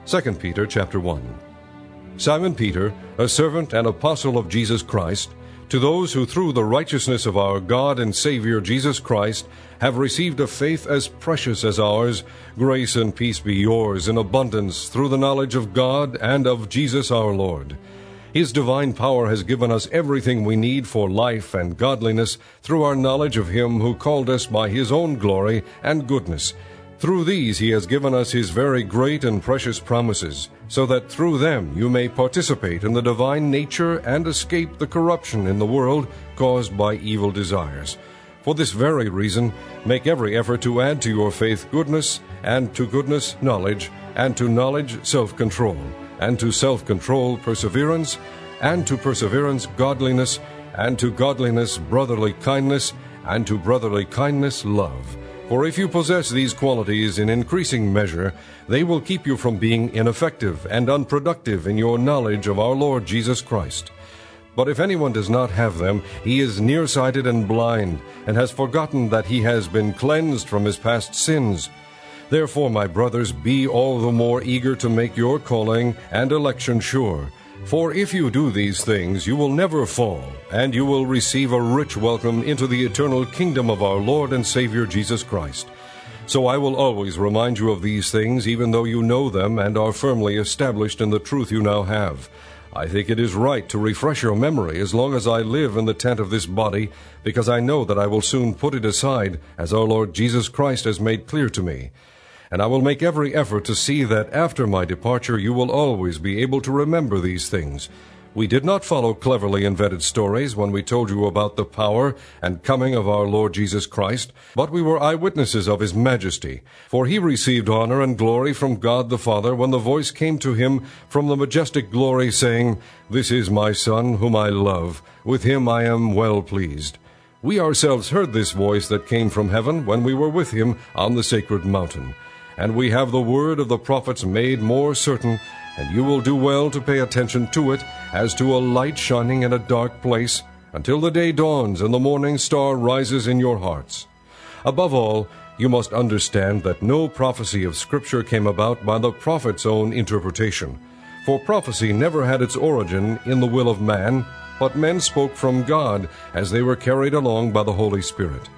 2 Peter chapter 1. Simon Peter, a servant and apostle of Jesus Christ, to those who through the righteousness of our God and Savior Jesus Christ have received a faith as precious as ours, grace and peace be yours in abundance through the knowledge of God and of Jesus our Lord. His divine power has given us everything we need for life and godliness through our knowledge of Him who called us by His own glory and goodness. Through these He has given us His very great and precious promises, so that through them you may participate in the divine nature and escape the corruption in the world caused by evil desires. For this very reason, make every effort to add to your faith goodness, and to goodness knowledge, and to knowledge self-control, and to self-control perseverance, and to perseverance godliness, and to godliness brotherly kindness, and to brotherly kindness love. For if you possess these qualities in increasing measure, they will keep you from being ineffective and unproductive in your knowledge of our Lord Jesus Christ. But if anyone does not have them, he is nearsighted and blind, and has forgotten that he has been cleansed from his past sins. Therefore, my brothers, be all the more eager to make your calling and election sure. For if you do these things, you will never fall, and you will receive a rich welcome into the eternal kingdom of our Lord and Savior Jesus Christ. So I will always remind you of these things, even though you know them and are firmly established in the truth you now have. I think it is right to refresh your memory as long as I live in the tent of this body, because I know that I will soon put it aside, as our Lord Jesus Christ has made clear to me. And I will make every effort to see that after my departure you will always be able to remember these things. We did not follow cleverly invented stories when we told you about the power and coming of our Lord Jesus Christ, but we were eyewitnesses of His majesty. For He received honor and glory from God the Father when the voice came to Him from the majestic glory, saying, "This is my Son, whom I love. With Him I am well pleased." We ourselves heard this voice that came from heaven when we were with Him on the sacred mountain. And we have the word of the prophets made more certain, and you will do well to pay attention to it, as to a light shining in a dark place, until the day dawns and the morning star rises in your hearts. Above all, you must understand that no prophecy of Scripture came about by the prophet's own interpretation. For prophecy never had its origin in the will of man, but men spoke from God as they were carried along by the Holy Spirit.